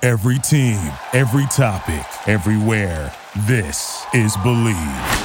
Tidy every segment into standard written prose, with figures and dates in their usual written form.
Every team, every topic, everywhere. This is Believe.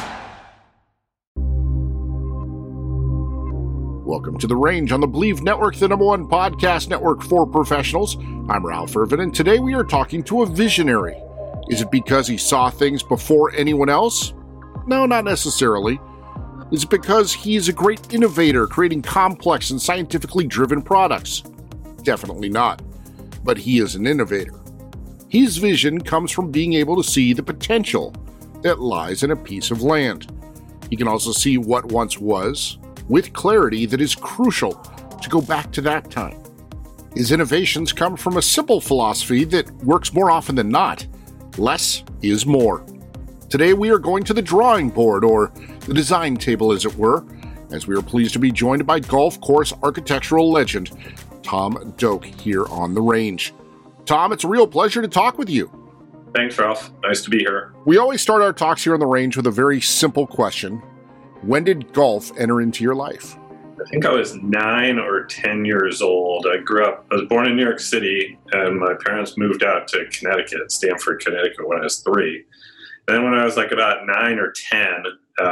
Welcome to The Range on the Believe Network, the #1 podcast network for professionals. I'm Ralph Irvin, and today we are talking to a visionary. Is it because he saw things before anyone else? No, not necessarily. Is it because he is a great innovator, creating complex and scientifically driven products? Definitely not. But he is an innovator. His vision comes from being able to see the potential that lies in a piece of land. He can also see what once was, with clarity that is crucial to go back to that time. His innovations come from a simple philosophy that works more often than not. Less is more. Today we are going to the drawing board, or the design table as it were, as we are pleased to be joined by golf course architectural legend Tom Doak here on The Range. Tom, it's a real pleasure to talk with you. Thanks, Ralph. Nice to be here. We always start our talks here on The Range with a very simple question. When did golf enter into your life? I think I was 9 or 10 years old. I was born in New York City, and my parents moved out to Connecticut, Stamford, Connecticut, when I was 3. Then when I was like about 9 or 10,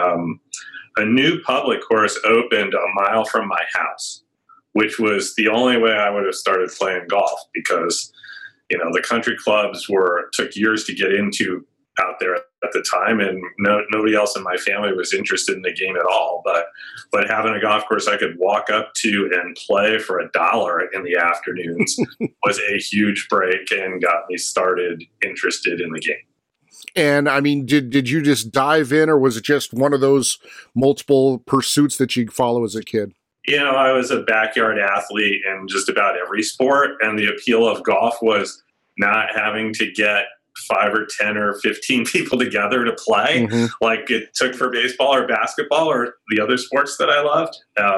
a new public course opened a mile from my house, which was the only way I would have started playing golf because, the country clubs took years to get into out there at the time, and nobody else in my family was interested in the game at all. But having a golf course I could walk up to and play for $1 in the afternoons was a huge break and got me started interested in the game. And I mean, did you just dive in, or was it just one of those multiple pursuits that you follow as a kid? I was a backyard athlete in just about every sport, and the appeal of golf was not having to get 5 or 10 or 15 people together to play like it took for baseball or basketball or the other sports that I loved.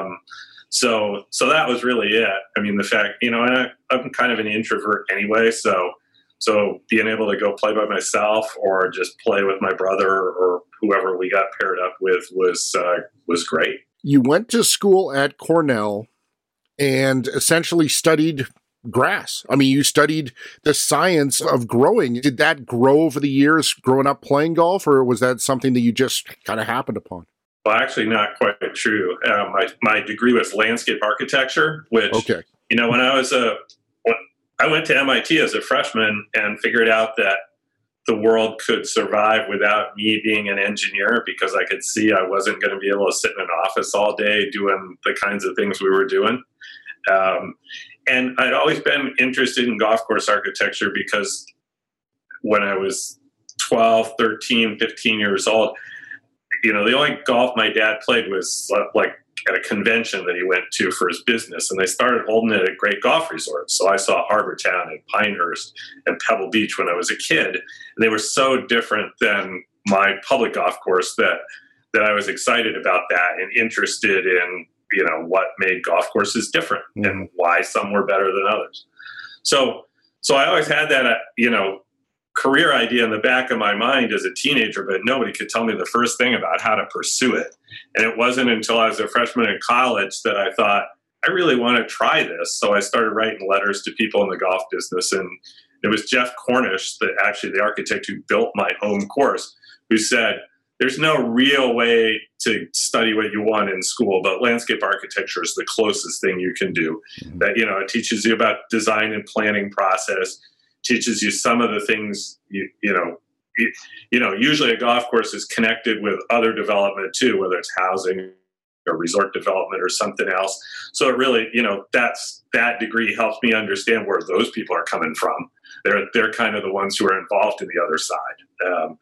So that was really it. I mean, the fact, I'm kind of an introvert anyway, so being able to go play by myself or just play with my brother or whoever we got paired up with was great. You went to school at Cornell and essentially studied grass. I mean, you studied the science of growing. Did that grow over the years growing up playing golf, or was that something that you just kind of happened upon? Well, actually not quite true. My degree was landscape architecture, which, when I went to MIT as a freshman and figured out that the world could survive without me being an engineer because I could see I wasn't going to be able to sit in an office all day doing the kinds of things we were doing. And I'd always been interested in golf course architecture because when I was 12, 13, 15 years old, the only golf my dad played was like at a convention that he went to for his business, and they started holding it at great golf resorts. So I saw Harbor Town and Pinehurst and Pebble Beach when I was a kid, and they were so different than my public golf course that I was excited about that and interested in what made golf courses different and why some were better than others. So I always had that career idea in the back of my mind as a teenager, but nobody could tell me the first thing about how to pursue it. And it wasn't until I was a freshman in college that I thought, I really want to try this. So I started writing letters to people in the golf business. And it was Jeff Cornish, the architect who built my home course, who said, there's no real way to study what you want in school, but landscape architecture is the closest thing you can do. That, it teaches you about design and planning process, teaches you some of the things, usually a golf course is connected with other development too, whether it's housing or resort development or something else. So it really, that degree helps me understand where those people are coming from. They're kind of the ones who are involved in the other side.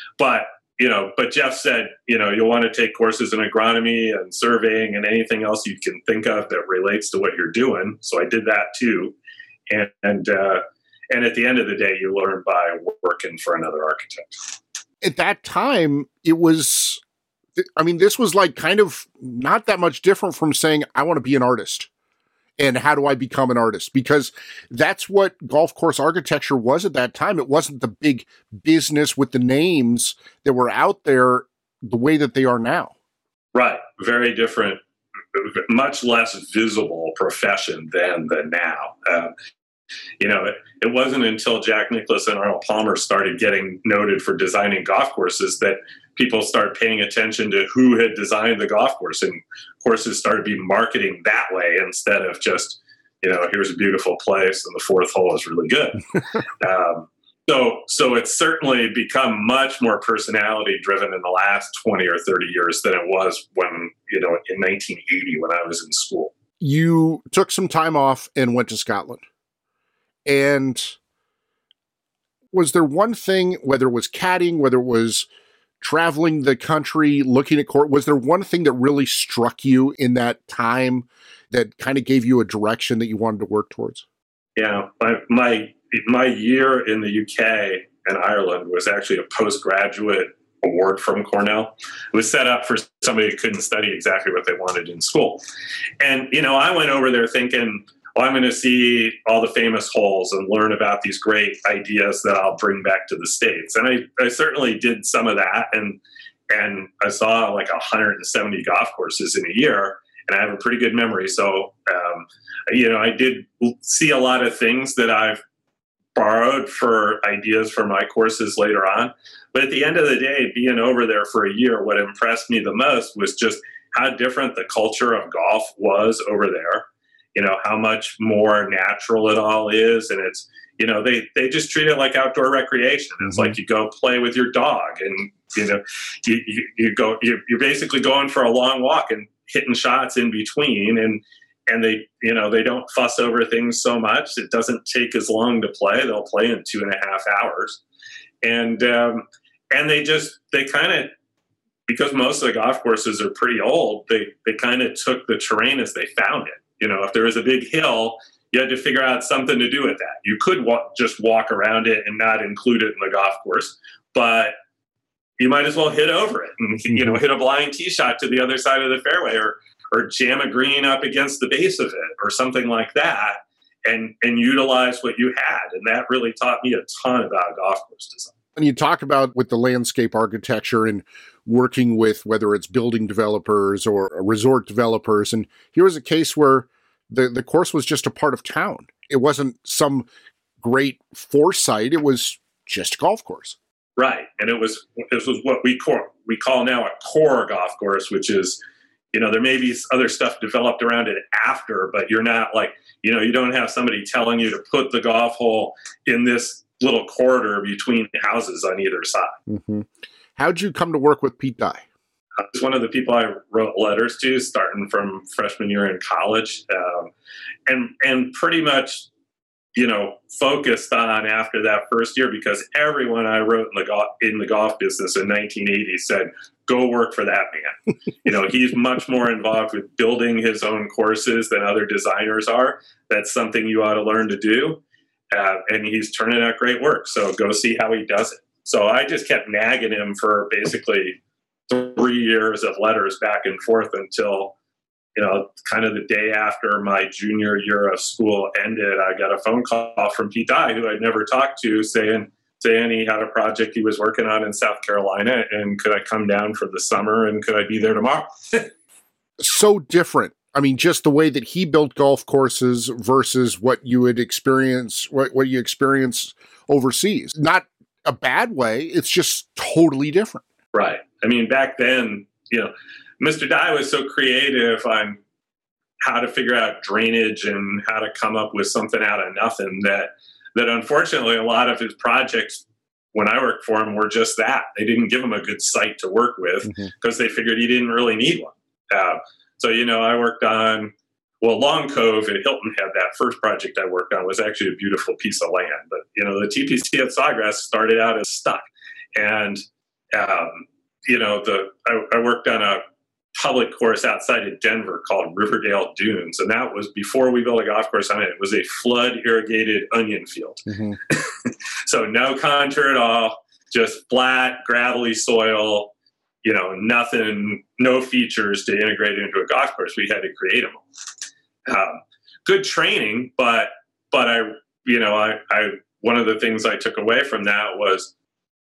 But Jeff said, you'll want to take courses in agronomy and surveying and anything else you can think of that relates to what you're doing. So I did that too. And at the end of the day, you learn by working for another architect. At that time, this was like kind of not that much different from saying, I want to be an artist. And how do I become an artist? Because that's what golf course architecture was at that time. It wasn't the big business with the names that were out there the way that they are now. Right. Very different, much less visible profession than the now. It wasn't until Jack Nicklaus and Arnold Palmer started getting noted for designing golf courses that people started paying attention to who had designed the golf course, and courses started being marketing that way instead of just, here's a beautiful place and the fourth hole is really good. So it's certainly become much more personality driven in the last 20 or 30 years than it was when, in 1980 when I was in school. You took some time off and went to Scotland. And was there one thing, whether it was caddying, whether it was traveling the country, looking at court, was there one thing that really struck you in that time that kind of gave you a direction that you wanted to work towards? Yeah, my year in the UK and Ireland was actually a postgraduate award from Cornell. It was set up for somebody who couldn't study exactly what they wanted in school. And, I went over there thinking, I'm going to see all the famous holes and learn about these great ideas that I'll bring back to the States. And I certainly did some of that. And I saw like 170 golf courses in a year, and I have a pretty good memory. So, I did see a lot of things that I've borrowed for ideas for my courses later on. But at the end of the day, being over there for a year, what impressed me the most was just how different the culture of golf was over there. How much more natural it all is. And it's, they just treat it like outdoor recreation. It's like you go play with your dog and, you're basically going for a long walk and hitting shots in between. And they, they don't fuss over things so much. It doesn't take as long to play. They'll play in 2.5 hours. And they kind of, because most of the golf courses are pretty old, they kind of took the terrain as they found it. If there was a big hill, you had to figure out something to do with that. You could just walk around it and not include it in the golf course, but you might as well hit over it and, hit a blind tee shot to the other side of the fairway or jam a green up against the base of it or something like that and utilize what you had. And that really taught me a ton about golf course design. And you talk about with the landscape architecture and working with whether it's building developers or resort developers. And here was a case where the course was just a part of town. It wasn't some great foresight. It was just a golf course. Right. And this was what we call now a core golf course, which is, there may be other stuff developed around it after, but you're not like, you don't have somebody telling you to put the golf hole in this little corridor between houses on either side. Mm-hmm. How'd you come to work with Pete Dye? I was one of the people I wrote letters to starting from freshman year in college, and pretty much, focused on after that first year, because everyone I wrote in the golf business in 1980 said, go work for that man. He's much more involved with building his own courses than other designers are. That's something you ought to learn to do. And he's turning out great work. So go see how he does it. So I just kept nagging him for basically 3 years of letters back and forth until, kind of the day after my junior year of school ended, I got a phone call from Pete Dye, who I'd never talked to, saying he had a project he was working on in South Carolina, and could I come down for the summer and could I be there tomorrow? So different. I mean, just the way that he built golf courses versus what you would experience, what you experience overseas. Not a bad way. It's just totally different. Right. I mean, back then, Mr. Dye was so creative on how to figure out drainage and how to come up with something out of nothing that unfortunately a lot of his projects when I worked for him were just that. They didn't give him a good site to work with because they figured he didn't really need one. So, I worked on, Long Cove at Hilton had that first project I worked on was actually a beautiful piece of land. But, the TPC at Sawgrass started out as stuck. And, I worked on a public course outside of Denver called Riverdale Dunes. And that was before we built a golf course on it. It was a flood irrigated onion field. So no contour at all, just flat, gravelly soil. Nothing, no features to integrate into a golf course. We had to create them. Good training, but I one of the things I took away from that was,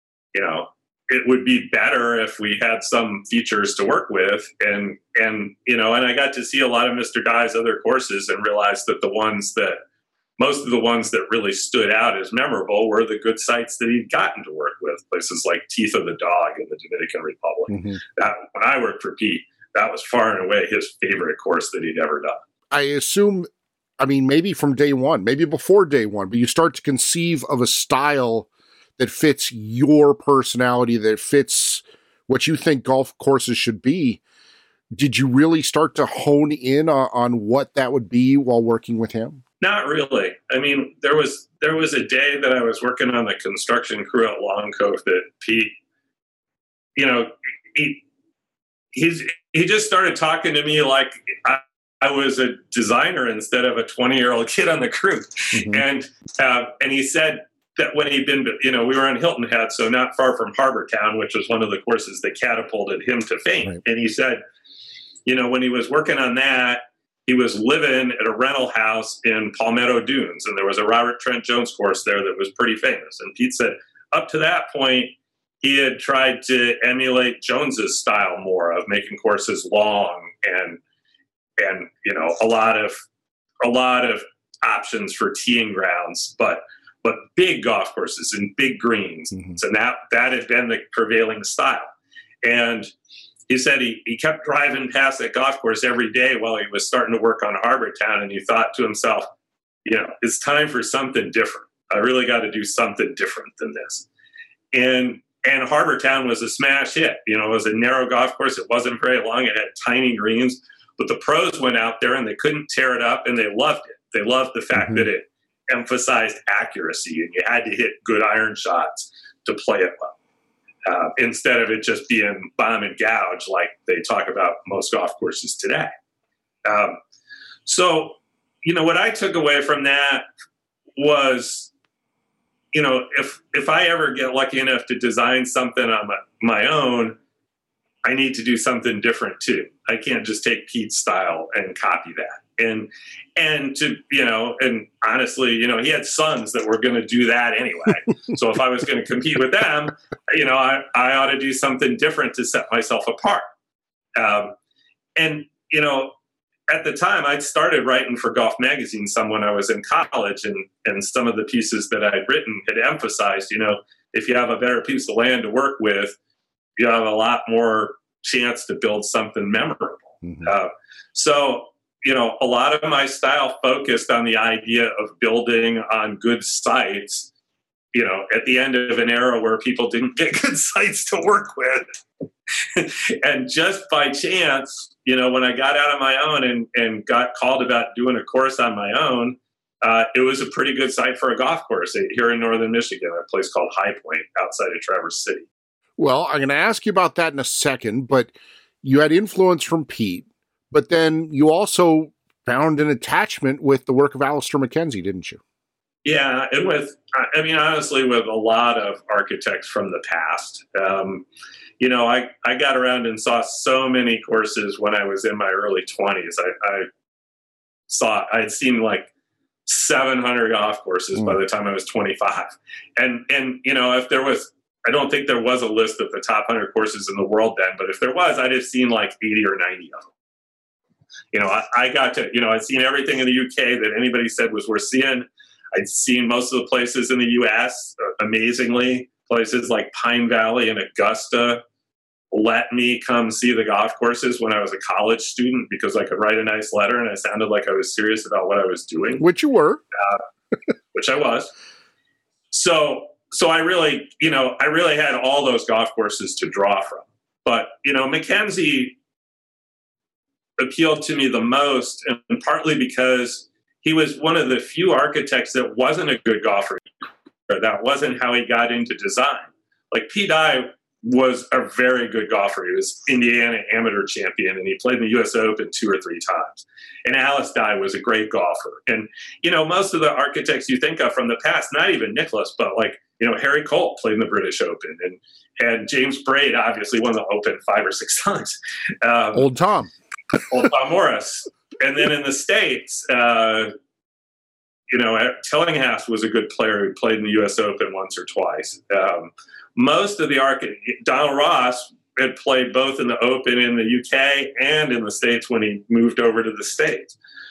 it would be better if we had some features to work with. And I got to see a lot of Mr. Dye's other courses and realized that the ones that most of the ones that really stood out as memorable were the good sites that he'd gotten to work with, places like Teeth of the Dog in the Dominican Republic. Mm-hmm. That, when I worked for Pete, that was far and away his favorite course that he'd ever done. I assume, I mean, maybe from day one, maybe before day one, but you start to conceive of a style that fits your personality, that fits what you think golf courses should be. Did you really start to hone in on what that would be while working with him? Not really. I mean, there was a day that I was working on the construction crew at Long Cove that Pete, you know, he just started talking to me like I was a designer instead of a 20-year-old kid on the crew. Mm-hmm. And he said that when he'd been, you know, we were on Hilton Head, so not far from Harbor Town, which was one of the courses that catapulted him to fame. Right. And he said, you know, when he was working on that, he was living at a rental house in Palmetto Dunes, and there was a Robert Trent Jones course there that was pretty famous. And Pete said up to that point, he had tried to emulate Jones's style more of making courses long and you know, a lot of options for teeing grounds, but big golf courses and big greens. Mm-hmm. So that had been the prevailing style. And he said he kept driving past that golf course every day while he was starting to work on Harbor Town, and he thought to himself, you know, it's time for something different. I really got to do something different than this. And Harbor Town was a smash hit. You know, it was a narrow golf course. It wasn't very long. It had tiny greens, but the pros went out there and they couldn't tear it up, and they loved it. They loved the fact that it emphasized accuracy, and you had to hit good iron shots to play it well. Instead of it just being bomb and gouge like they talk about most golf courses today. So, you know, what I took away from that was, you know, if I ever get lucky enough to design something on my own, I need to do something different too. I can't just take Pete's style and copy that. And to, you know, and honestly, you know, he had sons that were going to do that anyway. So if I was going to compete with them, you know, I ought to do something different to set myself apart. And, you know, at the time I'd started writing for Golf Magazine some when I was in college, and some of the pieces that I'd written had emphasized, you know, if you have a better piece of land to work with, you have a lot more chance to build something memorable. Mm-hmm. So, you know, a lot of my style focused on the idea of building on good sites, you know, at the end of an era where people didn't get good sites to work with. And just by chance, you know, when I got out on my own and got called about doing a course on my own, it was a pretty good site for a golf course here in northern Michigan, a place called High Point outside of Traverse City. Well, I'm going to ask you about that in a second, but you had influence from Pete. But then you also found an attachment with the work of Alister MacKenzie, didn't you? Yeah, and honestly, with a lot of architects from the past. You know, I got around and saw so many courses when I was in my early 20s. I'd seen like 700 golf courses by the time I was 25. And you know, I don't think there was a list of the top 100 courses in the world then, but if there was, I'd have seen like 80 or 90 of them. You know, I got to, you know, I'd seen everything in the UK that anybody said was worth seeing. I'd seen most of the places in the US, amazingly, places like Pine Valley and Augusta let me come see the golf courses when I was a college student because I could write a nice letter and I sounded like I was serious about what I was doing. Which you were. Which I was. So I really had all those golf courses to draw from. But, you know, MacKenzie appealed to me the most, and partly because he was one of the few architects that wasn't a good golfer. That wasn't how he got into design. Like Pete Dye was a very good golfer. He was Indiana amateur champion, and he played in the U.S. Open 2 or 3 times. And Alice Dye was a great golfer. And, you know, most of the architects you think of from the past, not even Nicklaus, but like, you know, Harry Colt played in the British Open, and James Braid obviously won the Open 5 or 6 times. Old Tom Morris. And then in the States, you know, Tillinghast was a good player who played in the U.S. Open once or twice. Most of the Donald Ross had played both in the Open in the UK and in the States when he moved over to the States.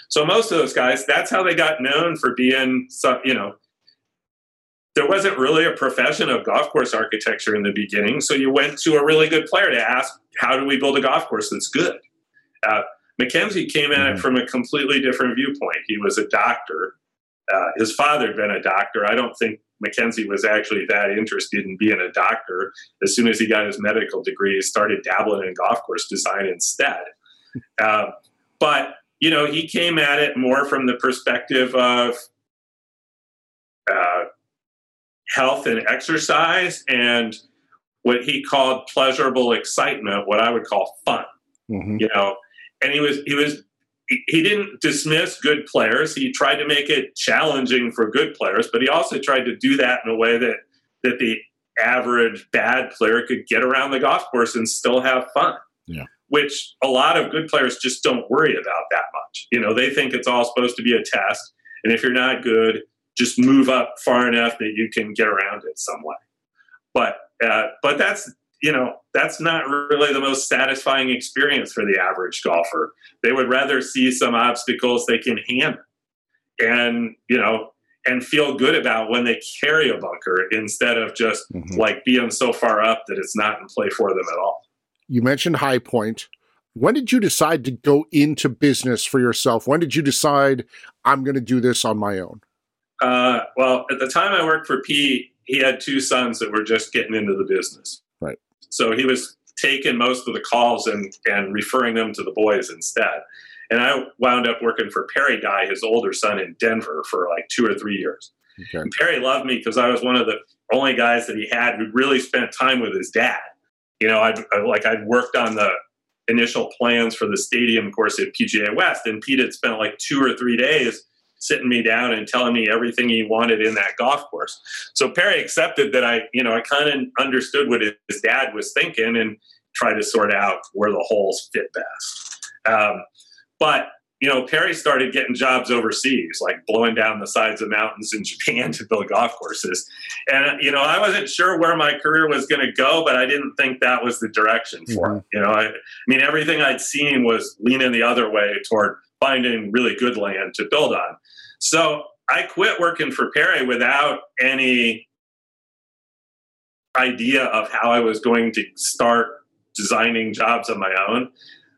So most of those guys, that's how they got known for being, there wasn't really a profession of golf course architecture in the beginning. So you went to a really good player to ask, how do we build a golf course that's good? Mackenzie came at it from a completely different viewpoint. He was a doctor. His father had been a doctor. I don't think Mackenzie was actually that interested in being a doctor. As soon as he got his medical degree, he started dabbling in golf course design instead. But, he came at it more from the perspective of health and exercise and what he called pleasurable excitement, what I would call fun. And he didn't dismiss good players. He tried to make it challenging for good players, but he also tried to do that in a way that the average bad player could get around the golf course and still have fun. Yeah. Which a lot of good players just don't worry about that much. They think it's all supposed to be a test. And if you're not good, just move up far enough that you can get around it some way. But that's not really the most satisfying experience for the average golfer. They would rather see some obstacles they can handle and feel good about when they carry a bunker instead of just like being so far up that it's not in play for them at all. You mentioned High Point. When did you decide to go into business for yourself? When did you decide I'm going to do this on my own? Well, at the time I worked for Pete, he had two sons that were just getting into the business. Right. So he was taking most of the calls and referring them to the boys instead. And I wound up working for Perry Dye, his older son, in Denver for like 2 or 3 years. Okay. And Perry loved me because I was one of the only guys that he had who really spent time with his dad. I'd worked on the initial plans for the stadium course at PGA West, and Pete had spent like 2 or 3 days sitting me down and telling me everything he wanted in that golf course. So Perry accepted that I kind of understood what his dad was thinking and tried to sort out where the holes fit best. But Perry started getting jobs overseas, like blowing down the sides of mountains in Japan to build golf courses. And, I wasn't sure where my career was going to go, but I didn't think that was the direction for it. Everything I'd seen was leaning the other way toward finding really good land to build on. So I quit working for Perry without any idea of how I was going to start designing jobs on my own.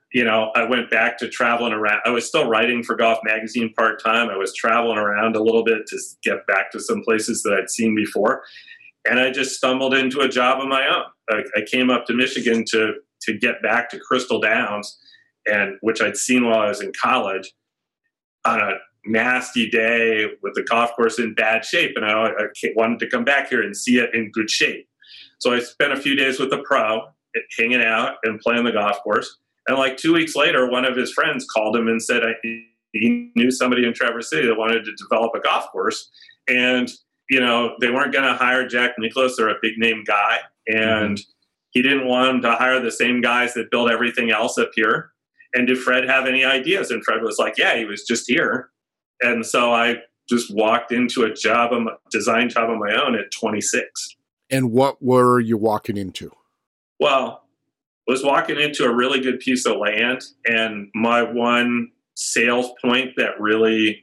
I went back to traveling around. I was still writing for Golf Magazine part-time. I was traveling around a little bit to get back to some places that I'd seen before. And I just stumbled into a job of my own. I came up to Michigan to get back to Crystal Downs, which I'd seen while I was in college, on a nasty day with the golf course in bad shape. And I wanted to come back here and see it in good shape. So I spent a few days with the pro, hanging out and playing the golf course. And like 2 weeks later, one of his friends called him and said he knew somebody in Traverse City that wanted to develop a golf course. And, they weren't going to hire Jack Nicklaus or a big name guy. And he didn't want them to hire the same guys that build everything else up here. And did Fred have any ideas? And Fred was like, yeah, he was just here. And so I just walked into a design job on my own at 26. And what were you walking into? Well, I was walking into a really good piece of land, and my one sales point that really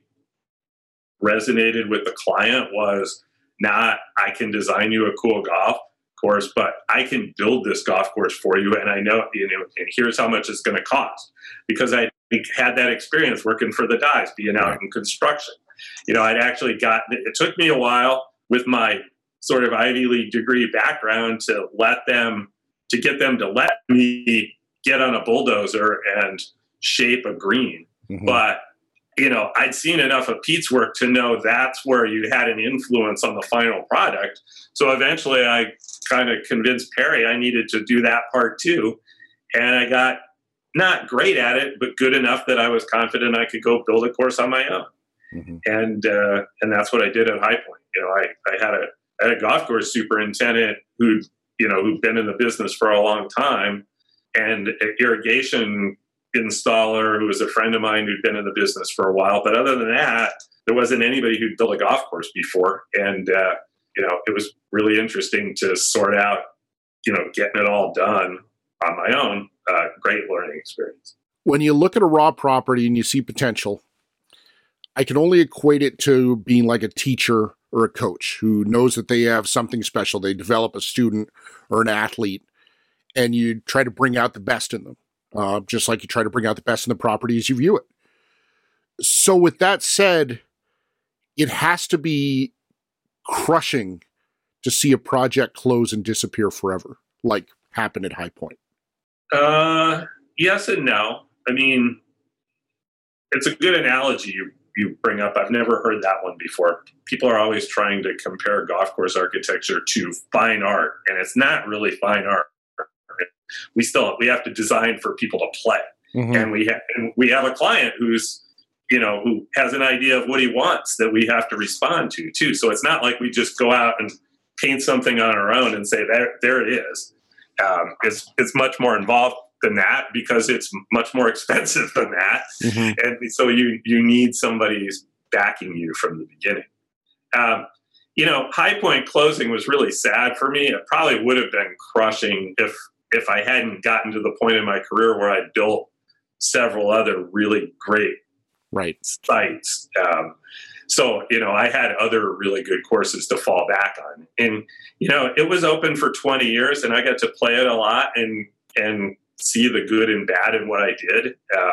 resonated with the client was not, I can design you a cool golf course, but I can build this golf course for you, and I know, and here's how much it's going to cost. Because I had that experience working for the Dyes, being out in construction. I'd actually it took me a while with my sort of Ivy League degree background to get them to let me get on a bulldozer and shape a green. But, I'd seen enough of Pete's work to know that's where you had an influence on the final product. So eventually I kind of convinced Perry I needed to do that part too. And I got not great at it, but good enough that I was confident I could go build a course on my own. And that's what I did at High Point. I had a golf course superintendent who'd been in the business for a long time, and an irrigation installer who was a friend of mine who'd been in the business for a while. But other than that, there wasn't anybody who'd built a golf course before. And, it was really interesting to sort out, getting it all done on my own. Great learning experience. When you look at a raw property and you see potential, I can only equate it to being like a teacher or a coach who knows that they have something special. They develop a student or an athlete, and you try to bring out the best in them, just like you try to bring out the best in the property as you view it. So with that said, it has to be crushing to see a project close and disappear forever, like happened at High Point. Yes and no. I mean, it's a good analogy you bring up. I've never heard that one before. People are always trying to compare golf course architecture to fine art, and it's not really fine art. We have to design for people to play, and we have a client who has an idea of what he wants that we have to respond to too. So it's not like we just go out and paint something on our own and say there it is. It's much more involved than that because it's much more expensive than that. And so you need somebody who's backing you from the beginning. High Point closing was really sad for me. It probably would have been crushing if I hadn't gotten to the point in my career where I built several other really great sites. So I had other really good courses to fall back on. And, it was open for 20 years and I got to play it a lot and see the good and bad in what I did.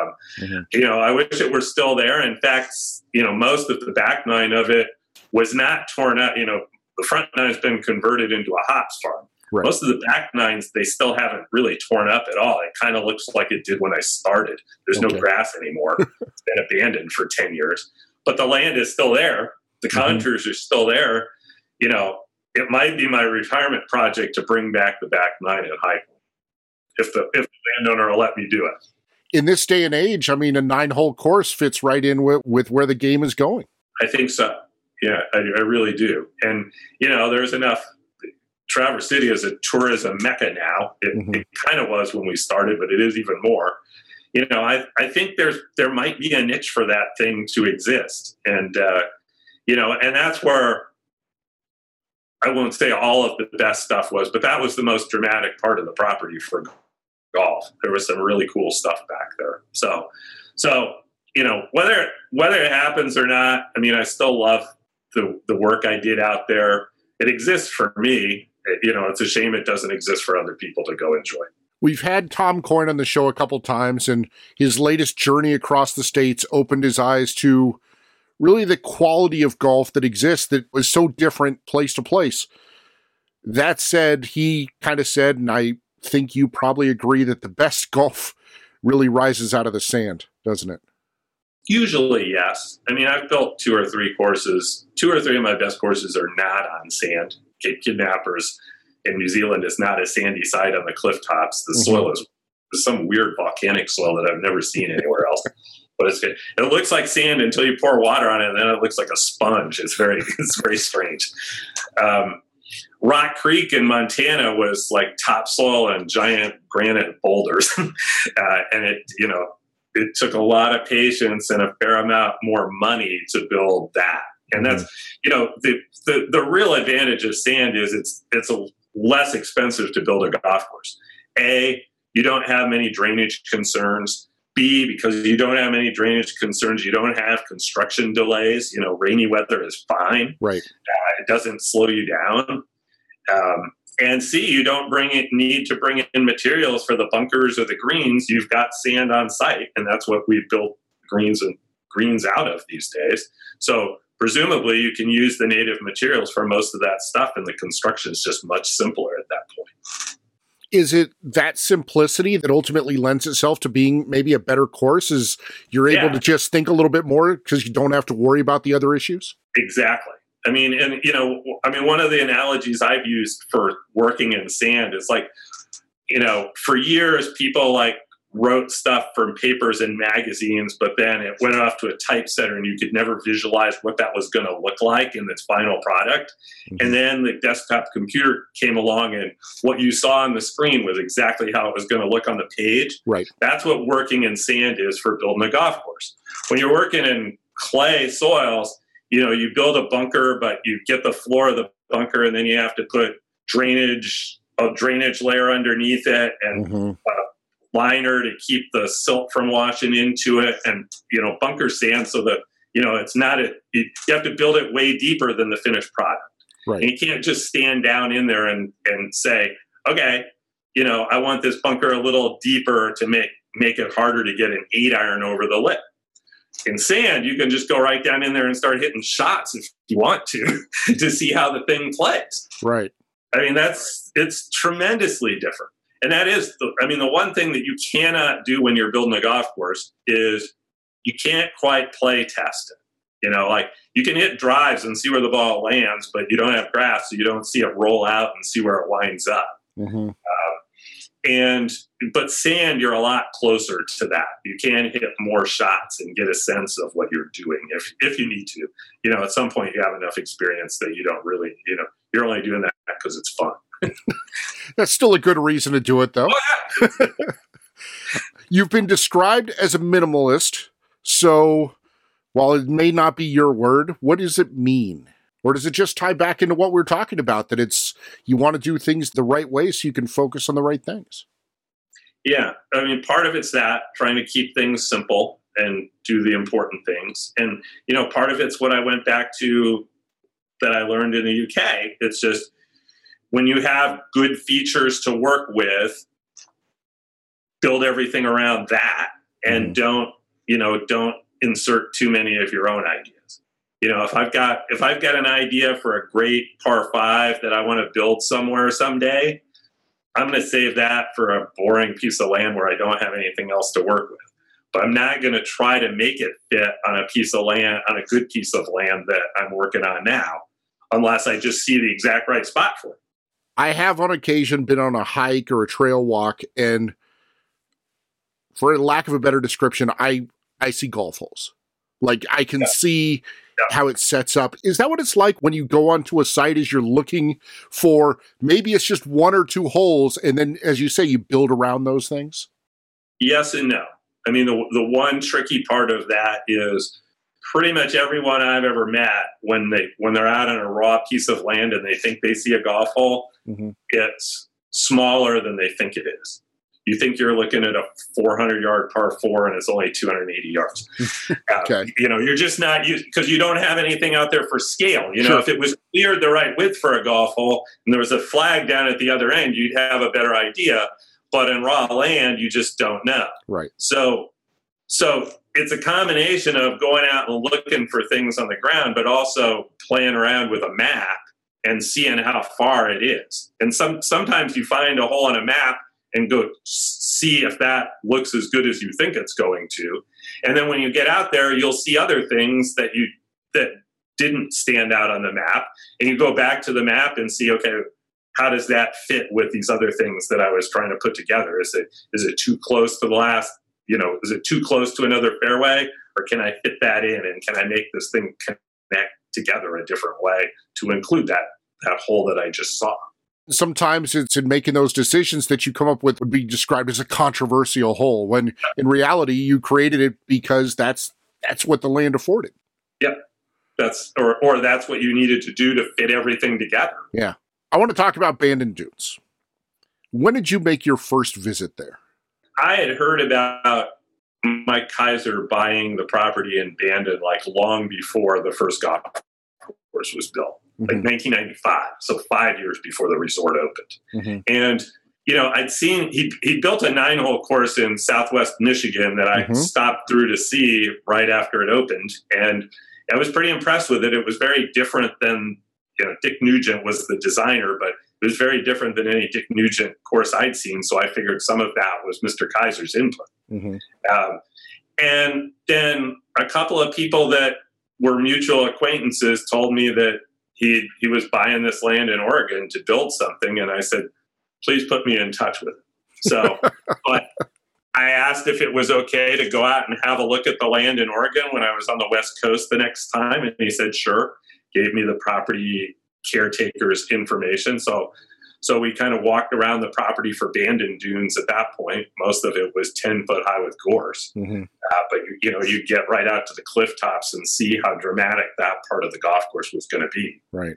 I wish it were still there. In fact, most of the back nine of it was not torn up. The front nine has been converted into a hops farm. Right. Most of the back nines, they still haven't really torn up at all. It kind of looks like it did when I started. There's no grass anymore. It's been abandoned for 10 years. But the land is still there. The contours are still there. It might be my retirement project to bring back the back nine at High Point if the landowner will let me do it. In this day and age, a 9-hole course fits right in with where the game is going. I think so. Yeah, I really do. And, there's enough. Traverse City is a tourism mecca now. It kind of was when we started, but it is even more. I think there might be a niche for that thing to exist. And, and that's where I won't say all of the best stuff was, but that was the most dramatic part of the property for golf. There was some really cool stuff back there. So whether it happens or not, I still love the work I did out there. It exists for me. It's a shame it doesn't exist for other people to go enjoy. We've had Tom Coyne on the show a couple times, and his latest journey across the states opened his eyes to really the quality of golf that exists that was so different place to place. That said, he kind of said, and I think you probably agree, that the best golf really rises out of the sand, doesn't it? Usually, yes. I've built 2 or 3 courses. 2 or 3 of my best courses are not on sand. Cape Kidnappers in New Zealand is not a sandy side on the cliff tops. The soil is some weird volcanic soil that I've never seen anywhere else. But it looks like sand until you pour water on it, and then it looks like a sponge. It's very strange. Rock Creek in Montana was like topsoil and giant granite boulders, and it took a lot of patience and a fair amount more money to build that. And that's, the real advantage of sand is it's less expensive to build a golf course. A, you don't have many drainage concerns. B, because you don't have any drainage concerns, you don't have construction delays. Rainy weather is fine. Right. It doesn't slow you down. And C, you don't need to bring in materials for the bunkers or the greens. You've got sand on site, and that's what we built greens out of these days. So presumably you can use the native materials for most of that stuff, and the construction is just much simpler at that point. Is it that simplicity that ultimately lends itself to being maybe a better course? Is you're able to just think a little bit more because you don't have to worry about the other issues? Exactly. One of the analogies I've used for working in sand is like, for years people wrote stuff from papers and magazines, but then it went off to a typesetter and you could never visualize what that was going to look like in its final product. And then the desktop computer came along and what you saw on the screen was exactly how it was going to look on the page. Right. That's what working in sand is for building a golf course. When you're working in clay soils, you build a bunker, but you get the floor of the bunker and then you have to put a drainage layer underneath it and liner to keep the silt from washing into it, and bunker sand so that it's not you have to build it way deeper than the finished product. Right. And you can't just stand down in there and say, okay, I want this bunker a little deeper to make it harder to get an 8-iron over the lip. In sand, you can just go right down in there and start hitting shots if you want to see how the thing plays. Right. I mean, it's tremendously different. And that is, the one thing that you cannot do when you're building a golf course is you can't quite play test it. Like you can hit drives and see where the ball lands, but you don't have grass, so you don't see it roll out and see where it winds up. Mm-hmm. But sand, you're a lot closer to that. You can hit more shots and get a sense of what you're doing if you need to. At some point you have enough experience that you don't really, you're only doing that because it's fun. That's still a good reason to do it, though. Oh, yeah. You've been described as a minimalist, so while it may not be your word, what does it mean? Or does it just tie back into what we're talking about, that you want to do things the right way so you can focus on the right things? Yeah. Part of it's that, trying to keep things simple and do the important things. And, part of it's what I went back to that I learned in the UK. It's just when you have good features to work with, build everything around that and don't insert too many of your own ideas. If I've got an idea for a great par 5 that I want to build somewhere someday, I'm going to save that for a boring piece of land where I don't have anything else to work with. But I'm not going to try to make it fit on a piece of land, on a good piece of land that I'm working on now, unless I just see the exact right spot for it. I have on occasion been on a hike or a trail walk, and for lack of a better description, I see golf holes. Like I can see how it sets up. Is that what it's like when you go onto a site as you're looking for, maybe it's just 1 or 2 holes, and then, as you say, you build around those things? Yes and no. The one tricky part of that is pretty much everyone I've ever met, when they're out on a raw piece of land and they think they see a golf hole, it's smaller than they think it is. You think you're looking at a 400-yard par 4 and it's only 280 yards. Okay. You're just not used, because you don't have anything out there for scale. Sure. If it was cleared the right width for a golf hole and there was a flag down at the other end, you'd have a better idea. But in raw land, you just don't know. Right. So it's a combination of going out and looking for things on the ground, but also playing around with a map and seeing how far it is. And sometimes you find a hole on a map and go see if that looks as good as you think it's going to. And then when you get out there, you'll see other things that didn't stand out on the map. And you go back to the map and see, okay, how does that fit with these other things that I was trying to put together? Is it too close to the last, is it too close to another fairway, or can I fit that in? And can I make this thing connect together a different way to include that hole that I just saw? Sometimes it's in making those decisions that you come up with would be described as a controversial hole, when in reality you created it because that's what the land afforded. Yep. That's what you needed to do to fit everything together. Yeah. I want to talk about Bandon Dunes. When did you make your first visit there? I had heard about Mike Kaiser buying the property in Bandon long before the first golf course was built. 1995, so 5 years before the resort opened. And, I'd seen, he built a 9-hole course in Southwest Michigan that I stopped through to see right after it opened. And I was pretty impressed with it. It was very different than, Dick Nugent was the designer, but it was very different than any Dick Nugent course I'd seen. So I figured some of that was Mr. Kaiser's input. And then a couple of people that were mutual acquaintances told me that he was buying this land in Oregon to build something. And I said, please put me in touch with him. So, but I asked if it was okay to go out and have a look at the land in Oregon when I was on the West Coast the next time. And he said, sure. Gave me the property caretaker's information. So we kind of walked around the property for Bandon Dunes at that point. Most of it was 10 foot high with gorse. But you get right out to the cliff tops and see how dramatic that part of the golf course was going to be. Right.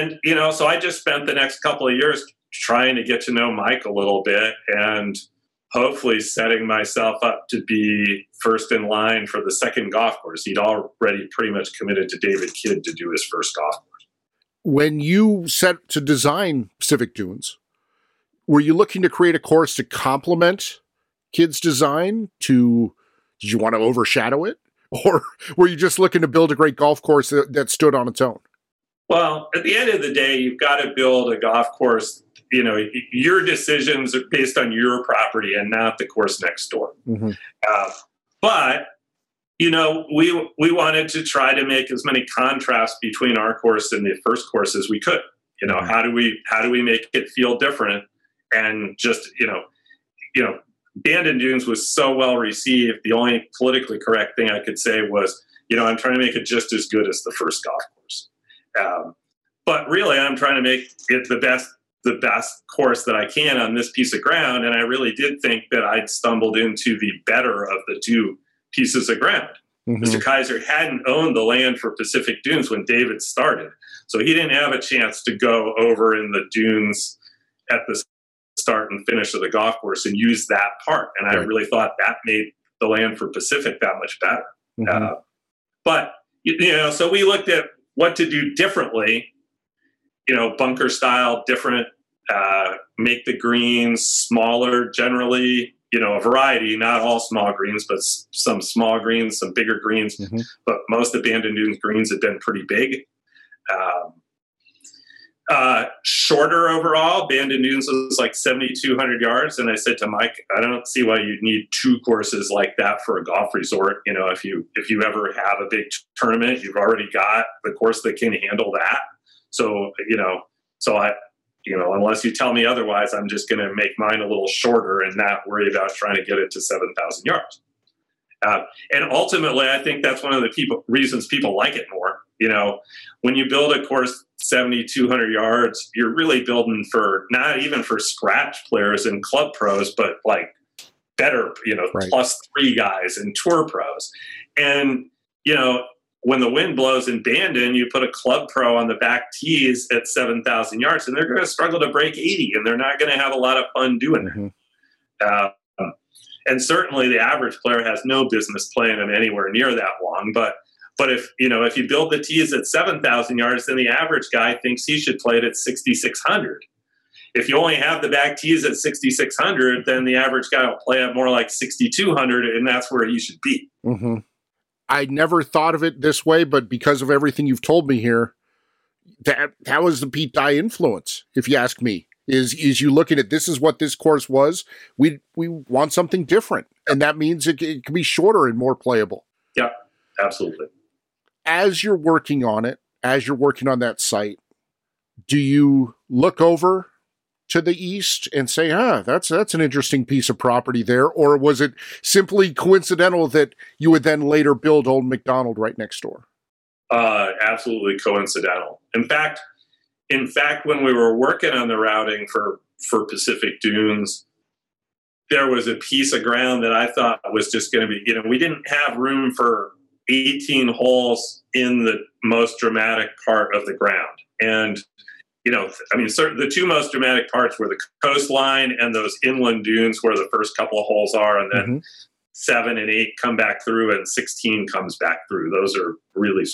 So I just spent the next couple of years trying to get to know Mike a little bit and hopefully setting myself up to be first in line for the second golf course. He'd already pretty much committed to David Kidd to do his first golf course. When you set to design Pacific Dunes, were you looking to create a course to complement Kidd's design? Did you want to overshadow it? Or were you just looking to build a great golf course that stood on its own? Well, at the end of the day, you've got to build a golf course. Your decisions are based on your property and not the course next door. Mm-hmm. But we wanted to try to make as many contrasts between our course and the first course as we could. Mm-hmm. How do we make it feel different? And just Bandon Dunes was so well received. The only politically correct thing I could say was, I'm trying to make it just as good as the first golf course. But really, I'm trying to make it the best course that I can on this piece of ground. And I really did think that I'd stumbled into the better of the two pieces of ground. Mm-hmm. Mr. Kaiser hadn't owned the land for Pacific Dunes when David started. So he didn't have a chance to go over in the dunes at the start and finish of the golf course and use that part. And I really thought that made the land for Pacific that much better. Mm-hmm. But so we looked at what to do differently, bunker style, different, make the greens smaller generally, a variety, not all small greens, but some small greens, some bigger greens. Mm-hmm. But most of Bandon Dunes greens have been pretty big. Shorter overall, Bandon Dunes was like 7,200 yards. And I said to Mike, I don't see why you'd need two courses like that for a golf resort. If you ever have a big tournament, you've already got the course that can handle that. So unless you tell me otherwise, I'm just going to make mine a little shorter and not worry about trying to get it to 7,000 yards. And ultimately, I think that's one of the reasons people like it more. When you build a course 7,200 yards, you're really building for not even for scratch players and club pros, but like better, right. +3 guys and tour pros. And, when the wind blows in Bandon, you put a club pro on the back tees at 7,000 yards, and they're going to struggle to break 80, and they're not going to have a lot of fun doing it. And certainly the average player has no business playing them anywhere near that long. But if you build the tees at 7,000 yards, then the average guy thinks he should play it at 6,600. If you only have the back tees at 6,600, then the average guy will play it more like 6,200, and that's where he should be. Mm-hmm. I never thought of it this way, but because of everything you've told me here, that was the Pete Dye influence, if you ask me. Is you looking at this is what this course was. We want something different, and that means it can be shorter and more playable. Yeah, absolutely. As you're working on it, as you're working on that site, do you look over to the east and say, that's an interesting piece of property there? Or was it simply coincidental that you would then later build Old McDonald right next door? Absolutely coincidental. In fact, when we were working on the routing for Pacific Dunes, there was a piece of ground that I thought was just going to be, we didn't have room for 18 holes in the most dramatic part of the ground. And, the two most dramatic parts were the coastline and those inland dunes where the first couple of holes are, and then 7 and 8 come back through and 16 comes back through. Those are really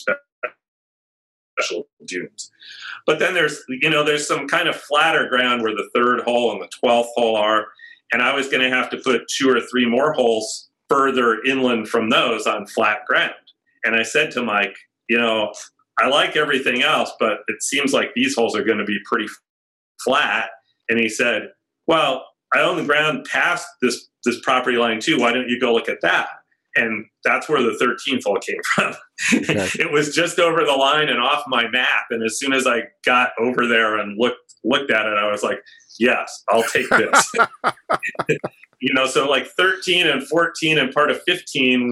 special dunes. But then there's some kind of flatter ground where the 3rd hole and the 12th hole are, and I was going to have to put 2 or 3 more holes further inland from those on flat ground. And I said to Mike, I like everything else, but it seems like these holes are going to be pretty flat. And he said, well, I own the ground past this property line too. Why don't you go look at that? And that's where the 13th hole came from. Okay. It was just over the line and off my map. And as soon as I got over there and looked at it, I was like, yes, I'll take this. So like 13 and 14 and part of 15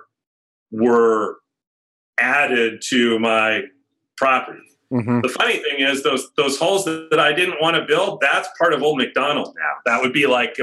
were added to my property. Mm-hmm. The funny thing is those holes that I didn't want to build, that's part of Old McDonald now. That would be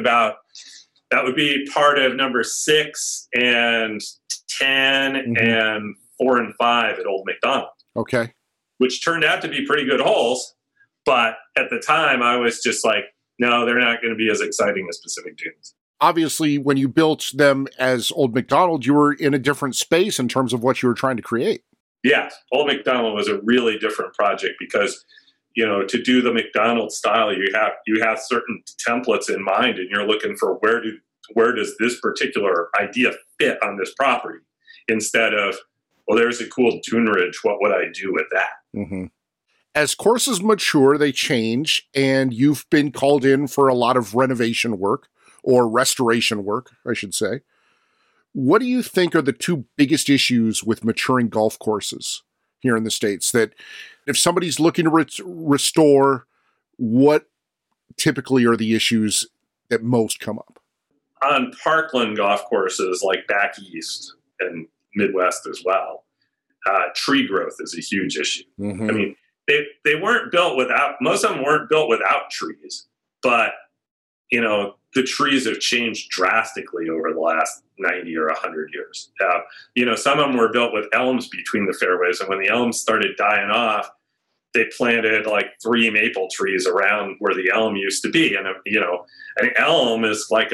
part of number 6 and 10 and 4 and 5 at Old McDonald. Okay. Which turned out to be pretty good holes. But at the time I was just like, no, they're not going to be as exciting as Pacific Dunes. obviously, when you built them as Old McDonald, you were in a different space in terms of what you were trying to create. Yeah, Old McDonald was a really different project because, to do the McDonald style, you have certain templates in mind, and you're looking for where does this particular idea fit on this property, instead of, well, there's a cool dune ridge. What would I do with that? Mm-hmm. As courses mature, they change, and you've been called in for a lot of renovation work, or restoration work, I should say. What do you think are the two biggest issues with maturing golf courses here in the States? That if somebody's looking to restore, what typically are the issues that most come up? On parkland golf courses like back east and Midwest as well, tree growth is a huge issue. Mm-hmm. I mean, they weren't built without, most of them weren't built without trees, but, the trees have changed drastically over the last 90 or 100 years. Some of them were built with elms between the fairways, and when the elms started dying off, they planted like 3 maple trees around where the elm used to be. And, an elm is like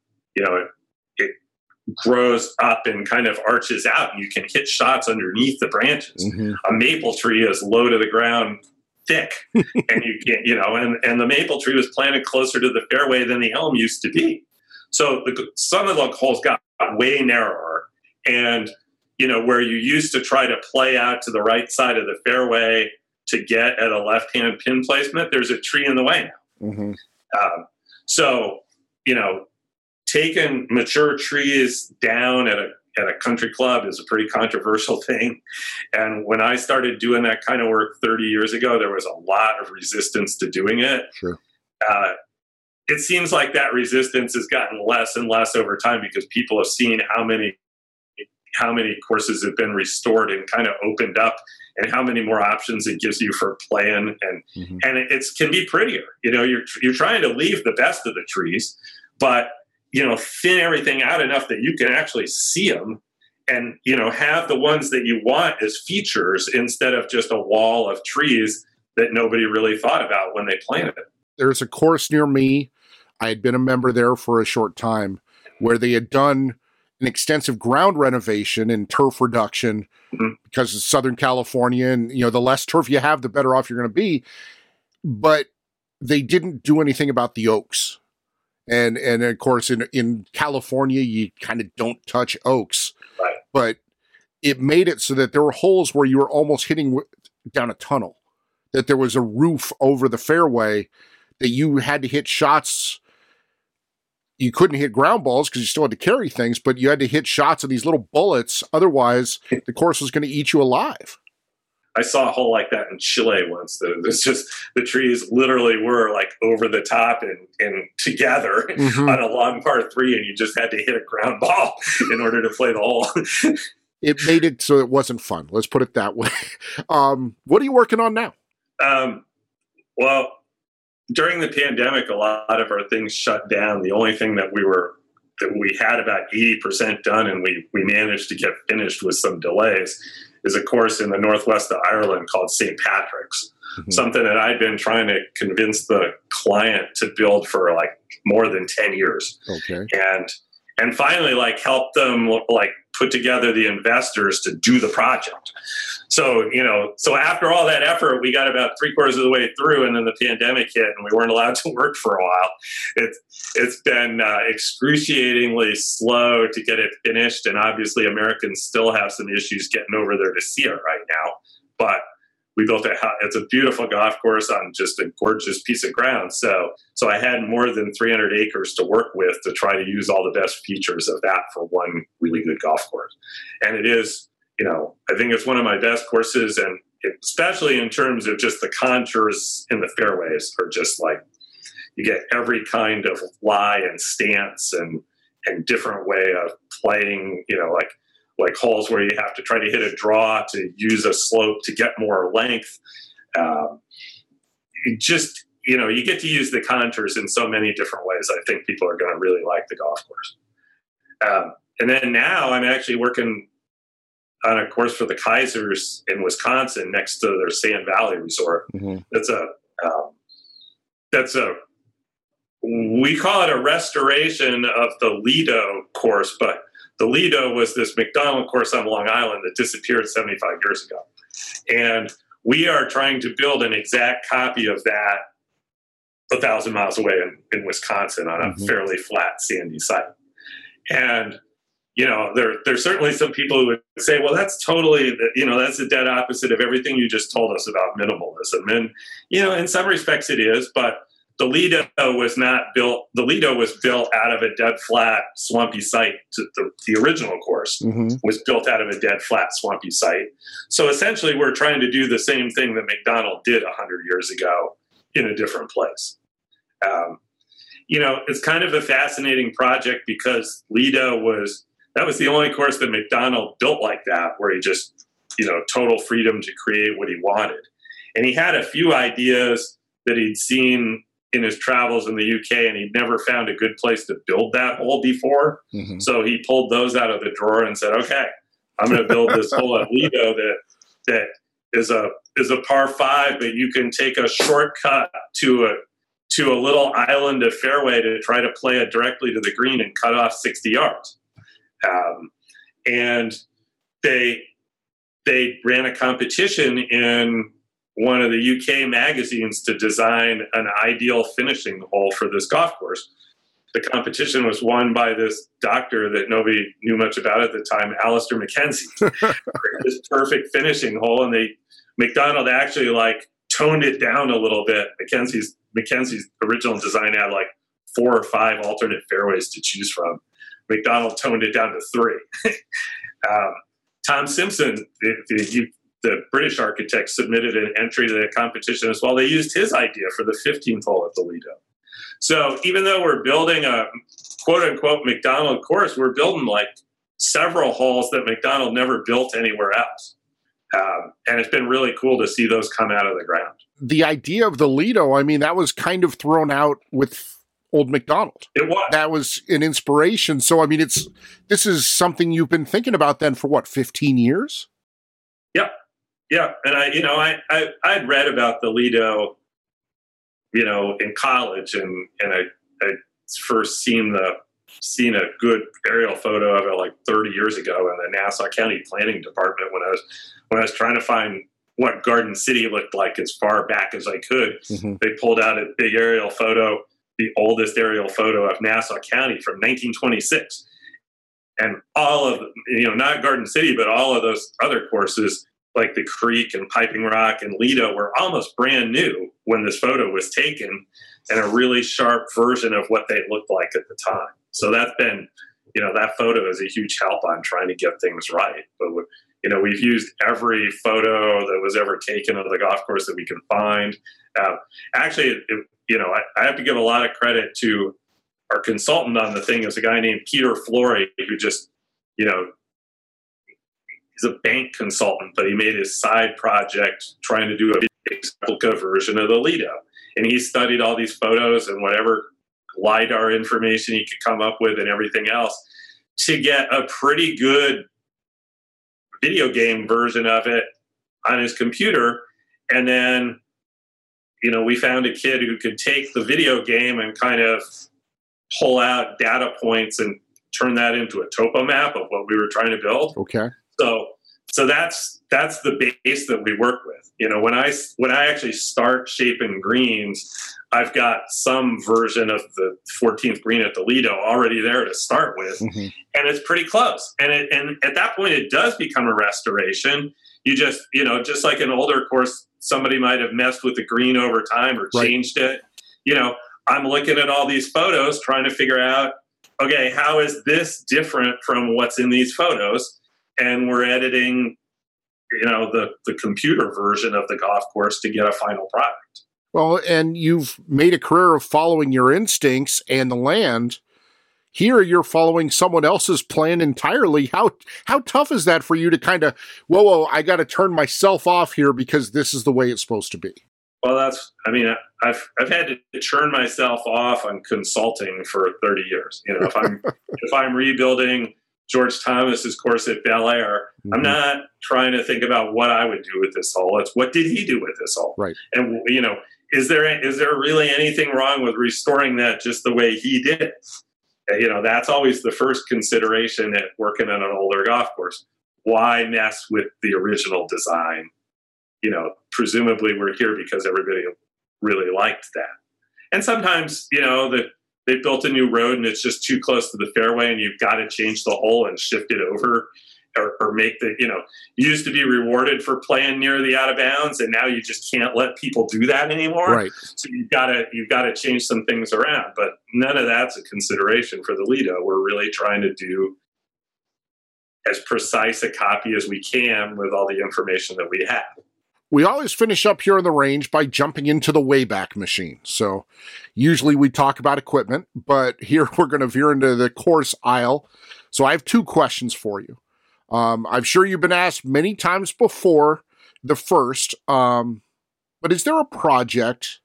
it grows up and kind of arches out, and you can hit shots underneath the branches. Mm-hmm. A maple tree is low to the ground, thick, and you can't, and the maple tree was planted closer to the fairway than the elm used to be. So some of the holes got way narrower, and where you used to try to play out to the right side of the fairway to get at a left-hand pin placement, there's a tree in the way now. Mm-hmm. So taking mature trees down at a country club is a pretty controversial thing. And when I started doing that kind of work 30 years ago, there was a lot of resistance to doing it. Sure. It seems like that resistance has gotten less and less over time because people have seen how many courses have been restored and kind of opened up, and how many more options it gives you for playing. And mm-hmm. and it can be prettier. You're trying to leave the best of the trees, but thin everything out enough that you can actually see them, and have the ones that you want as features instead of just a wall of trees that nobody really thought about when they planted it. There's a course near me. I had been a member there for a short time, where they had done an extensive ground renovation and turf reduction, mm-hmm. because it's Southern California, and the less turf you have, the better off you're going to be. But they didn't do anything about the oaks. And of course, in California, you kind of don't touch oaks. Right. But it made it so that there were holes where you were almost hitting down a tunnel, that there was a roof over the fairway, that you had to hit shots. You couldn't hit ground balls because you still had to carry things, but you had to hit shots of these little bullets. Otherwise, the course was going to eat you alive. I saw a hole like that in Chile once. It's just the trees literally were like over the top and together mm-hmm. on a long par 3, and you just had to hit a ground ball in order to play the hole. It made it so it wasn't fun. Let's put it that way. What are you working on now? Well, during the pandemic, a lot of our things shut down. The only thing that we had about 80% done, and we managed to get finished with some delays, is a course in the northwest of Ireland called St. Patrick's. Mm-hmm. Something that I'd been trying to convince the client to build for like more than 10 years. Okay. And finally help them put together the investors to do the project. So after all that effort, we got about 3/4 of the way through, and then the pandemic hit, and we weren't allowed to work for a while. It's been excruciatingly slow to get it finished, and obviously Americans still have some issues getting over there to see it right now. But we built it's a beautiful golf course on just a gorgeous piece of ground. So I had more than 300 acres to work with to try to use all the best features of that for one really good golf course. And it is, I think it's one of my best courses, and especially in terms of just the contours in the fairways are just like, you get every kind of lie and stance and different way of playing, like holes where you have to try to hit a draw to use a slope to get more length. You get to use the contours in so many different ways. I think people are going to really like the golf course. And then now I'm actually working on a course for the Kaisers in Wisconsin next to their Sand Valley Resort. Mm-hmm. That's a we call it a restoration of the Lido course, but the Lido was this McDonald course on Long Island that disappeared 75 years ago. And we are trying to build an exact copy of that 1,000 miles away in Wisconsin on a fairly flat, sandy site. And, there's certainly some people who would say, well, that's totally, that's the dead opposite of everything you just told us about minimalism. And, in some respects it is, but the Lido was not built. The Lido was built out of a dead, flat, swampy site. The original course was built out of a dead, flat, swampy site. So essentially, we're trying to do the same thing that McDonald did 100 years ago in a different place. It's kind of a fascinating project because Lido was the only course that McDonald built like that, where he just, total freedom to create what he wanted. And he had a few ideas that he'd seen in his travels in the UK, and he'd never found a good place to build that hole before. So he pulled those out of the drawer and said, okay, I'm going to build this hole at Lido that is a par 5, but you can take a shortcut to a little island of fairway to try to play it directly to the green and cut off 60 yards. And they ran a competition in one of the UK magazines to design an ideal finishing hole for this golf course. The competition was won by this doctor that nobody knew much about at the time, Alistair Mackenzie. This perfect finishing hole, and McDonald actually toned it down a little bit. Mackenzie's original design had 4 or 5 alternate fairways to choose from. McDonald toned it down to 3. Tom Simpson, the British architect, submitted an entry to the competition as well. They used his idea for the 15th hole at the Lido. So even though we're building a quote-unquote McDonald course, we're building several holes that McDonald never built anywhere else. And it's been really cool to see those come out of the ground. The idea of the Lido, that was kind of thrown out with Old McDonald. It was. That was an inspiration. So, this is something you've been thinking about then for 15 years? Yep. Yeah. And I'd read about the Lido, in college, and I first seen a good aerial photo of it 30 years ago in the Nassau County Planning Department when I was trying to find what Garden City looked like as far back as I could. They pulled out a big aerial photo, the oldest aerial photo of Nassau County from 1926. And all of, not Garden City, but all of those other courses like the Creek and Piping Rock and Lido were almost brand new when this photo was taken, and a really sharp version of what they looked like at the time. So that's been, that photo is a huge help on trying to get things right. But, we've used every photo that was ever taken of the golf course that we can find. Actually, I have to give a lot of credit to our consultant on the thing. Is a guy named Peter Flory, who just, he's a bank consultant, but he made his side project trying to do a replica version of the Lido. And he studied all these photos and whatever LiDAR information he could come up with and everything else to get a pretty good video game version of it on his computer. And then, we found a kid who could take the video game and kind of pull out data points and turn that into a topo map of what we were trying to build. Okay. So that's the base that we work with. When I actually start shaping greens, I've got some version of the 14th green at the Lido already there to start with, and it's pretty close. And at that point, it does become a restoration. You just just like an older course, somebody might have messed with the green over time or changed it. I'm looking at all these photos, trying to figure out, okay, how is this different from what's in these photos? And we're editing, the computer version of the golf course to get a final product. Well, and you've made a career of following your instincts and the land. Here, you're following someone else's plan entirely. How tough is that for you to kind of, whoa, I got to turn myself off here because this is the way it's supposed to be? Well, I've had to turn myself off on consulting for 30 years. If I'm rebuilding George Thomas's course at Bel Air, I'm not trying to think about what I would do with this hole. It's what did he do with this hole? Right. And is there really anything wrong with restoring that just the way he did it? That's always the first consideration at working on an older golf course. Why mess with the original design? Presumably we're here because everybody really liked that. And sometimes, they built a new road and it's just too close to the fairway and you've got to change the hole and shift it over or make you used to be rewarded for playing near the out of bounds, and now you just can't let people do that anymore. Right. So you've got to change some things around, but none of that's a consideration for the Lido. We're really trying to do as precise a copy as we can with all the information that we have. We always finish up here on the range by jumping into the Wayback Machine. So usually we talk about equipment, but here we're going to veer into the course aisle. So I have two questions for you. I'm sure you've been asked many times before the first, but is there a project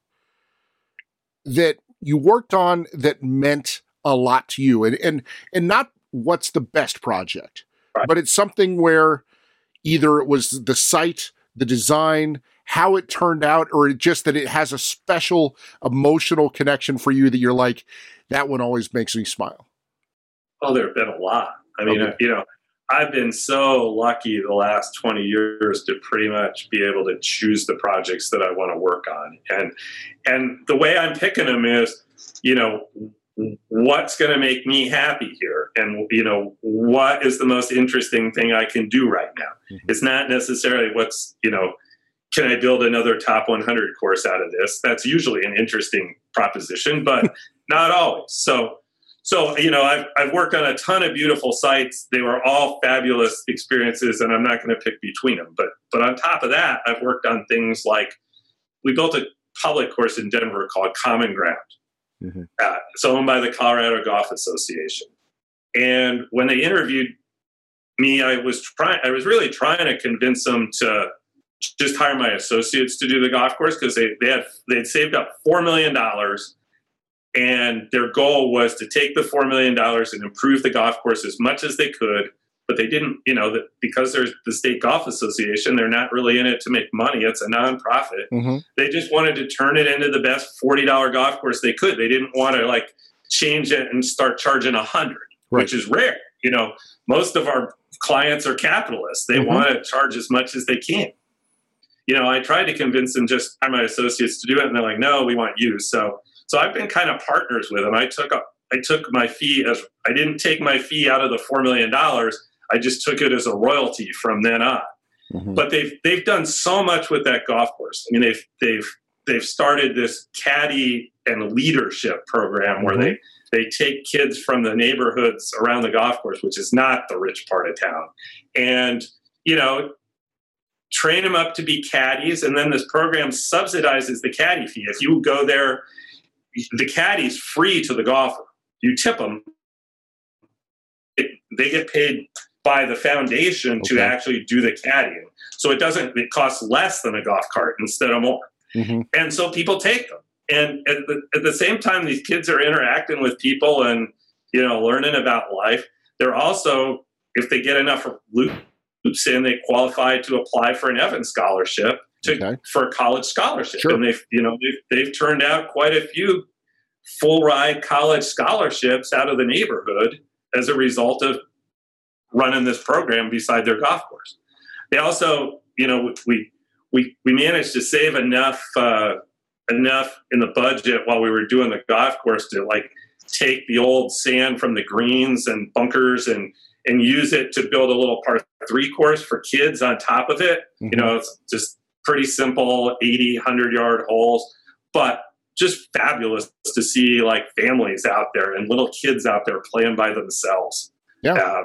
that you worked on that meant a lot to you? And not what's the best project, right, but it's something where either it was the site, the design, how it turned out, or just that it has a special emotional connection for you that you're like, that one always makes me smile. Oh, there have been a lot. I mean, I've been so lucky the last 20 years to pretty much be able to choose the projects that I want to work on. And the way I'm picking them is, what's going to make me happy here? And, what is the most interesting thing I can do right now? Mm-hmm. It's not necessarily can I build another top 100 course out of this? That's usually an interesting proposition, but not always. So, I've worked on a ton of beautiful sites. They were all fabulous experiences, and I'm not going to pick between them. But on top of that, I've worked on things like we built a public course in Denver called Common Ground. Mm-hmm. It's owned by the Colorado Golf Association. And when they interviewed me, I was really trying to convince them to just hire my associates to do the golf course because they'd saved up $4 million. And their goal was to take the $4 million and improve the golf course as much as they could. But they didn't, because there's the State Golf Association, they're not really in it to make money. It's a nonprofit. Mm-hmm. They just wanted to turn it into the best $40 golf course they could. They didn't want to change it and start charging $100, right, which is rare. Most of our clients are capitalists. They mm-hmm. want to charge as much as they can. I tried to convince them just hire my associates to do it. And they're like, no, we want you. So I've been kind of partners with them. I took my fee I didn't take my fee out of the $4 million. I just took it as a royalty from then on. Mm-hmm. But they've done so much with that golf course. I mean, they've started this caddy and leadership program where mm-hmm. they take kids from the neighborhoods around the golf course, which is not the rich part of town, and train them up to be caddies. And then this program subsidizes the caddy fee. If you go there, the caddy's free to the golfer. You tip them. They get paid by the foundation to actually do the caddying. So it costs less than a golf cart instead of more. Mm-hmm. And so people take them. And at the same time, these kids are interacting with people and, learning about life. They're also, if they get enough loops in, they qualify to apply for an Evans scholarship for a college scholarship. Sure. And they've turned out quite a few full ride college scholarships out of the neighborhood as a result of running this program beside their golf course. They also, we managed to save enough in the budget while we were doing the golf course to take the old sand from the greens and bunkers and use it to build a little par 3 course for kids on top of it. Mm-hmm. It's just pretty simple 80, 100-yard holes, but just fabulous to see families out there and little kids out there playing by themselves. Yeah.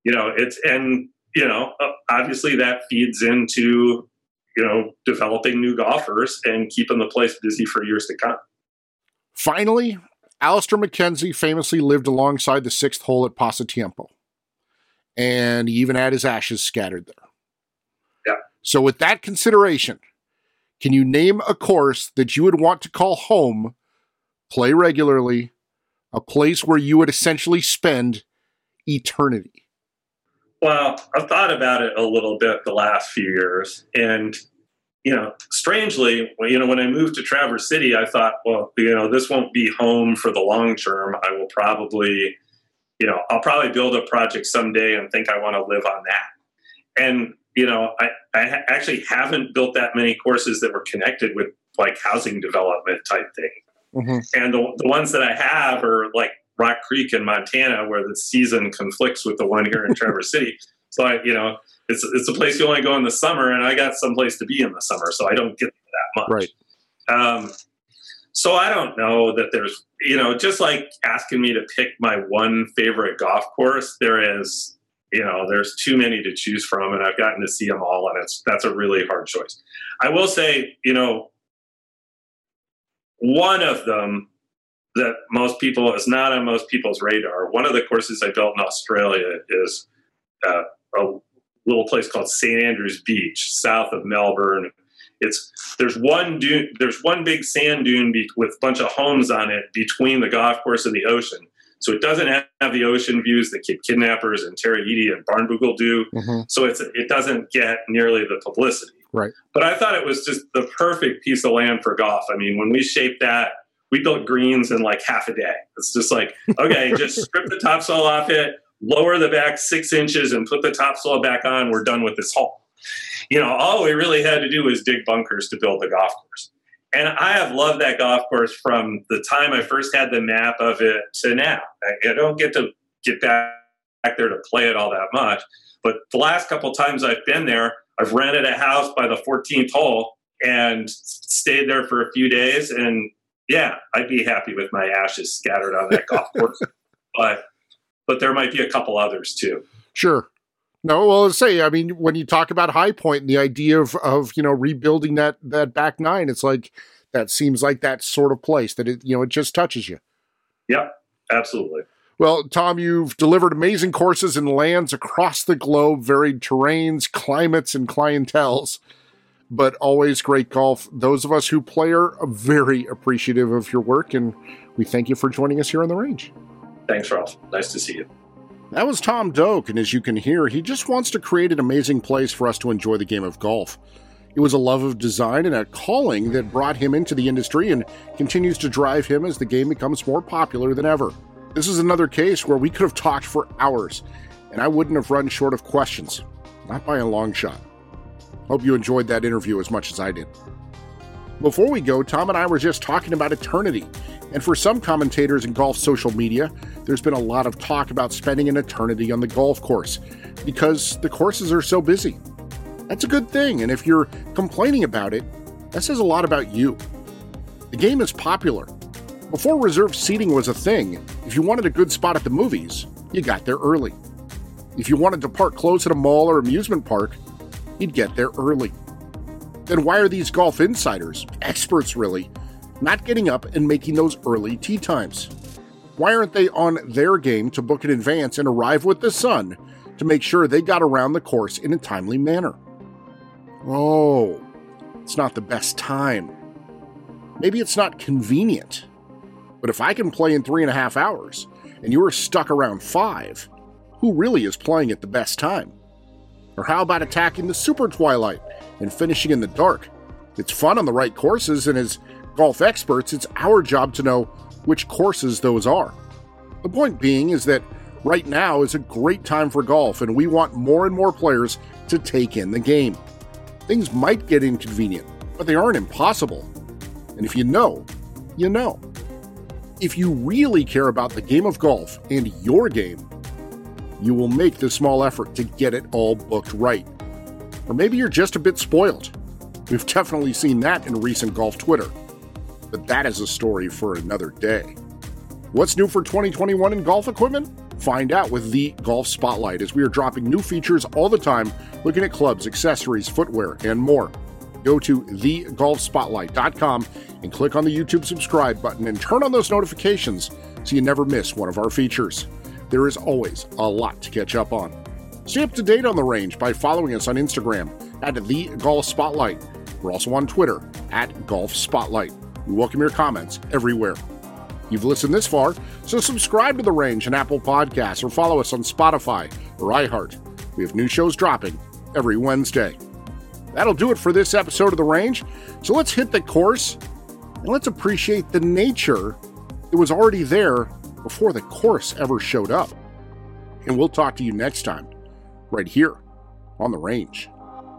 Obviously that feeds into, developing new golfers and keeping the place busy for years to come. Finally, Alister MacKenzie famously lived alongside the 6th hole at Pasatiempo. And he even had his ashes scattered there. Yeah. So with that consideration, can you name a course that you would want to call home, play regularly, a place where you would essentially spend eternity? Well, I've thought about it a little bit the last few years, and strangely, when I moved to Traverse City, I thought, well, this won't be home for the long term. I will probably, I'll probably build a project someday and think I want to live on that. And, I actually haven't built that many courses that were connected with like housing development type thing. Mm-hmm. And the ones that I have are like Rock Creek in Montana, where the season conflicts with the one here in Traverse City. So it's a place you only go in the summer, and I got someplace to be in the summer, so I don't get that much. Right. So I don't know that there's, just like asking me to pick my one favorite golf course, there's too many to choose from, and I've gotten to see them all, and that's a really hard choice. I will say, one of them that is not on most people's radar. One of the courses I built in Australia is a little place called St. Andrews Beach, south of Melbourne. There's one big sand dune with a bunch of homes on it between the golf course and the ocean. So it doesn't have the ocean views that Kid Kidnappers and Tahiti and Barnbougle do. Mm-hmm. So it doesn't get nearly the publicity. Right. But I thought it was just the perfect piece of land for golf. I mean, when we shaped that, we built greens in like half a day. It's just like, okay, just strip the topsoil off it, lower the back 6 inches and put the topsoil back on. We're done with this hole. All we really had to do was dig bunkers to build the golf course. And I have loved that golf course from the time I first had the map of it to now. I don't get to get back there to play it all that much. But the last couple of times I've been there, I've rented a house by the 14th hole and stayed there for a few days. And yeah, I'd be happy with my ashes scattered on that golf course. But there might be a couple others too. Sure. No, well, when you talk about High Point and the idea of rebuilding that back nine, it's like, that seems like that sort of place that it just touches you. Yep, absolutely. Well, Tom, you've delivered amazing courses in lands across the globe, varied terrains, climates, and clienteles, but always great golf. Those of us who play are very appreciative of your work, and we thank you for joining us here on the range. Thanks, Ralph. Nice to see you. That was Tom Doak, and as you can hear, he just wants to create an amazing place for us to enjoy the game of golf. It was a love of design and a calling that brought him into the industry and continues to drive him as the game becomes more popular than ever. This is another case where we could have talked for hours, and I wouldn't have run short of questions. Not by a long shot. Hope you enjoyed that interview as much as I did. Before we go, Tom and I were just talking about eternity, and for some commentators in golf social media, there's been a lot of talk about spending an eternity on the golf course, because the courses are so busy. That's a good thing, and if you're complaining about it, that says a lot about you. The game is popular. Before reserved seating was a thing, if you wanted a good spot at the movies, you got there early. If you wanted to park close at a mall or amusement park, you'd get there early. Then why are these golf insiders, experts really, not getting up and making those early tee times? Why aren't they on their game to book in advance and arrive with the sun to make sure they got around the course in a timely manner? Oh, it's not the best time. Maybe it's not convenient. But if I can play in 3.5 hours and you are stuck around 5, who really is playing at the best time? Or how about attacking the super twilight and finishing in the dark? It's fun on the right courses, and as golf experts, it's our job to know which courses those are. The point being is that right now is a great time for golf, and we want more and more players to take in the game. Things might get inconvenient, but they aren't impossible. And if you know, you know. If you really care about the game of golf and your game, you will make the small effort to get it all booked right. Or maybe you're just a bit spoiled. We've definitely seen that in recent golf Twitter. But that is a story for another day. What's new for 2021 in golf equipment? Find out with the Golf Spotlight, as we are dropping new features all the time, looking at clubs, accessories, footwear, and more. Go to thegolfspotlight.com and click on the YouTube subscribe button and turn on those notifications so you never miss one of our features. There is always a lot to catch up on. Stay up to date on the range by following us on Instagram at The Golf Spotlight. We're also on Twitter at Golf Spotlight. We welcome your comments everywhere. You've listened this far, so subscribe to The Range on Apple Podcasts or follow us on Spotify or iHeart. We have new shows dropping every Wednesday. That'll do it for this episode of The Range. So let's hit the course and let's appreciate the nature that was already there before the course ever showed up. And we'll talk to you next time, right here on The Range.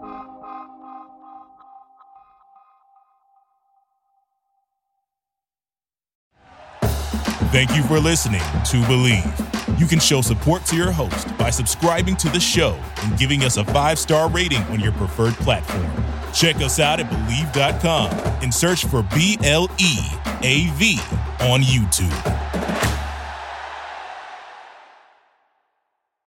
Thank you for listening to Believe. You can show support to your host by subscribing to the show and giving us a 5-star rating on your preferred platform. Check us out at Believe.com and search for BLEAV on YouTube.